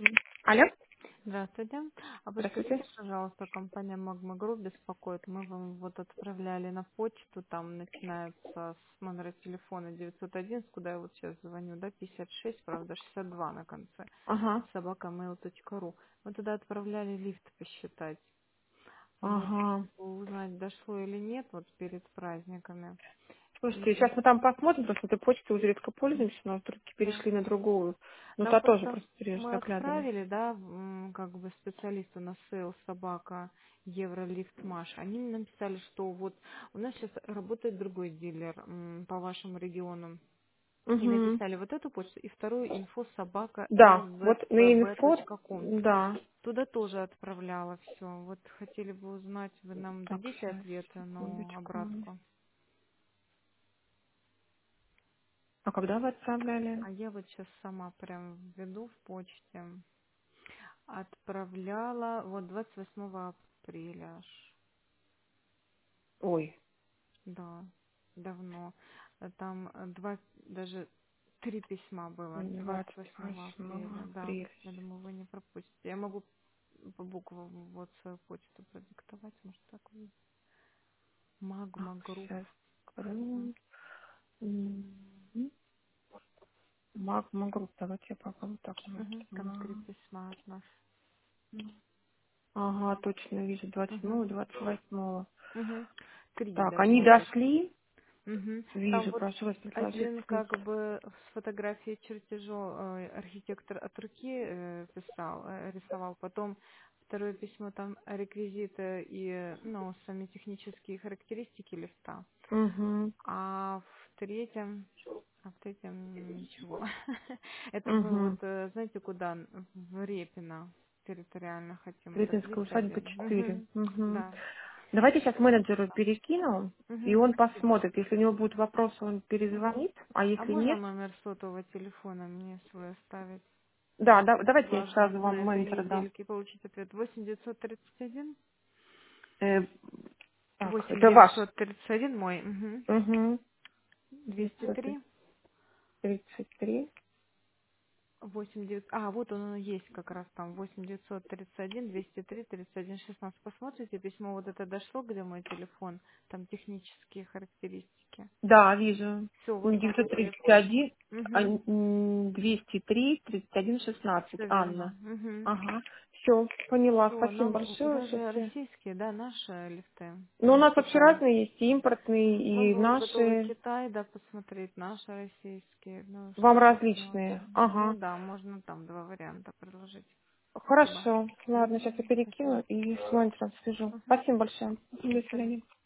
Алло, Здравствуйте. здравствуйте. Подскажите, пожалуйста, компания Magma Group беспокоит. Мы вам вот отправляли на почту, там начинается с номера телефона 911, куда я вот сейчас звоню, да, 56, правда, 62 на конце, Ага, собакамейл.ру. Мы туда отправляли лифт посчитать. Вот ага. узнать, дошло или нет, вот перед праздниками. Слушайте, И сейчас мы там посмотрим, просто этой почтой уже редко пользуемся, но вдруг да. перешли на другую. Ну, Нам та тоже просто просто реже мы заглядывали. отправили, да, как бы специалисту на сейл собака Евролифт Маш. Они мне написали, что вот у нас сейчас работает другой дилер по вашему региону. И Угу. написали вот эту почту и вторую инфо собака Да, вот на инфо, lvbb.com. да. Туда тоже отправляла все. Вот хотели бы узнать, вы нам Так, дадите сейчас, ответы на секундочку. обратку. А когда вы отправляли? А я вот сейчас сама прям введу в почте. Отправляла вот 28 апреля аж. Ой, Да, давно. Там два, даже три письма было 28 апреля. 28 Да, апреля. я думаю, вы не пропустите. Я могу по буквам вот свою почту продиктовать, может так вот. Так, Магма Групп. сейчас. Магма групп, давайте я попробую так. Там три письма от нас. Ага, точно вижу, Угу. 27-го, 28-го. Угу. Три Так, они должно быть. дошли. Мгм. Там Вижу, вот прошу вас предложить. один как бы с фотографией чертежом архитектор от руки писал, рисовал. Потом второе письмо там реквизиты и ну, сами технические характеристики лифта. Угу, А в третьем ничего. Это мы вот, угу. знаете, куда? В Репино территориально хотим этот Липинская лифт усадьба один. 4. Угу. Да. Давайте сейчас менеджеру перекину, и он Спасибо. посмотрит. Если у него будут вопросы, он перезвонит, а А если можно нет, номер сотового телефона мне свой оставить? да, да, давайте я Важно сразу вам на этой менеджера дам. недельке получить ответ. 8931 Э, так, это ваш. 8931 мой. Угу. 203 933. 89. Вот он есть как раз там. 8931 203 31 16. Посмотрите, письмо вот это дошло, где мой телефон. Там технические характеристики. Да, вижу. Все, вот по номеру. 931, Угу. 203, 31, 16. Все верно. Анна. Угу. Ага. Все, поняла. Все, Спасибо но большое. Сейчас даже я... российские, да, наши лифты Ну, у нас вообще считаем. разные есть, и импортные, Мы и бы готовы наши. Китай, да, посмотреть, наши российские, ну, Вам что посмотрим. различные. Ну Ага. да, можно там два варианта предложить. Спасибо. Хорошо. Ладно, сейчас я перекину Спасибо. и с менеджером свяжу. Мгм. Спасибо большое. До До свидания. свидания.